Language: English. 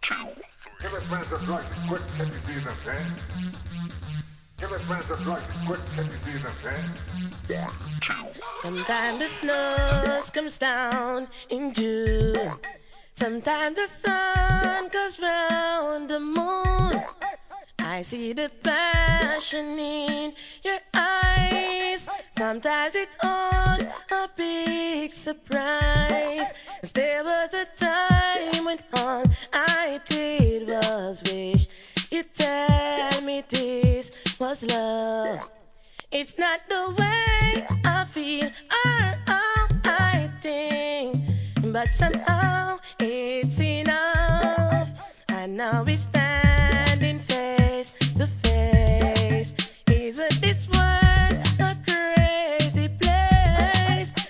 Give us friends of drugs, quick, can you see them, eh? Give us friends of drugs, quick, can you see them, eh? Sometimes the snow comes down in June. Sometimes the sun goes round the moon. I see the passion in your eyes. Sometimes it's all a big surprise. 'Cause there was a time when all I did was wish you'd tell me this was love. It's not the way I feel or how I think, but somehow it's enough. I know it's